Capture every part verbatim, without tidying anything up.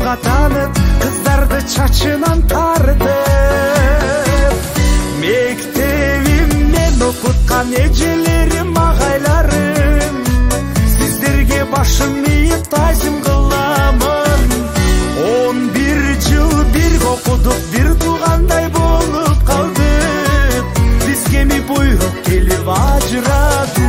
алтынга таанып, кыздарды чачынан тартып. Мектебимден окуткан эжелерим, агайларым, сиздерге башым ийип тазим кыламын. Он бир жыл бирге окудук, бир туугандай болуп калдык. Бизге ми буйрук келип ажырады.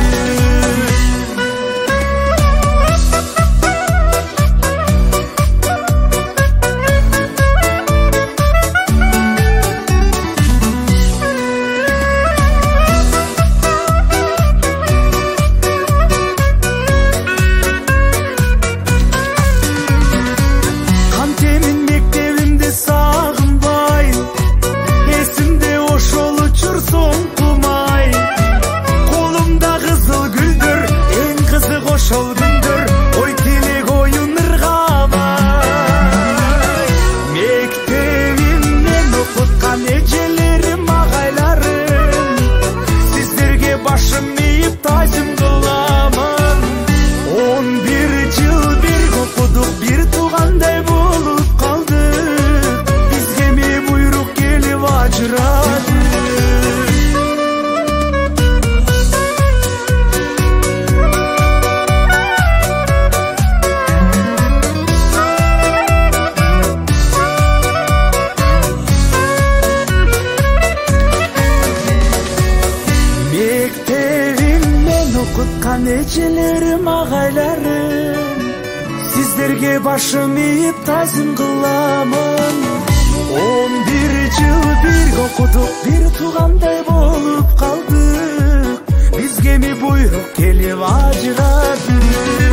Эжелерим, агайларым, сиздерге башым ийип тазим кыламын. Он бир жыл бирге окудук, бир туугандай болуп калдык. Бизге ми буйрук келип ажырады.